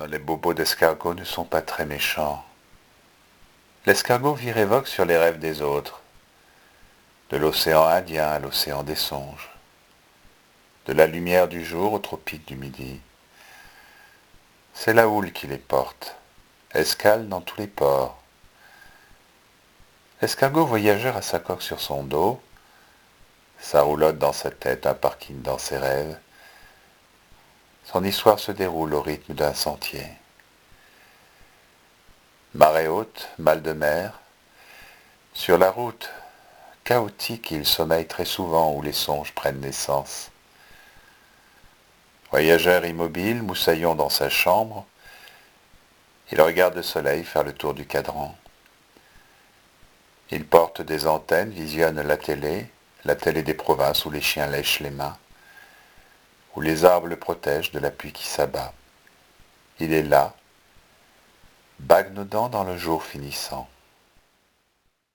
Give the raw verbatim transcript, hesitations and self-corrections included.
les bobos d'escargot ne sont pas très méchants. L'escargot vit révoque sur les rêves des autres, de l'océan Indien à l'océan des songes, de la lumière du jour au tropique du midi. C'est la houle qui les porte, escale dans tous les ports. L'escargot voyageur a sa coque sur son dos, sa roulotte dans sa tête, un parking dans ses rêves. Son histoire se déroule au rythme d'un sentier. Marée haute, mal de mer. Sur la route, chaotique, il sommeille très souvent où les songes prennent naissance. Voyageur immobile, moussaillon dans sa chambre, il regarde le soleil faire le tour du cadran. Il porte des antennes, visionne la télé, la télé des provinces où les chiens lèchent les mains, où les arbres le protègent de la pluie qui s'abat. Il est là, bagnodant dans le jour finissant.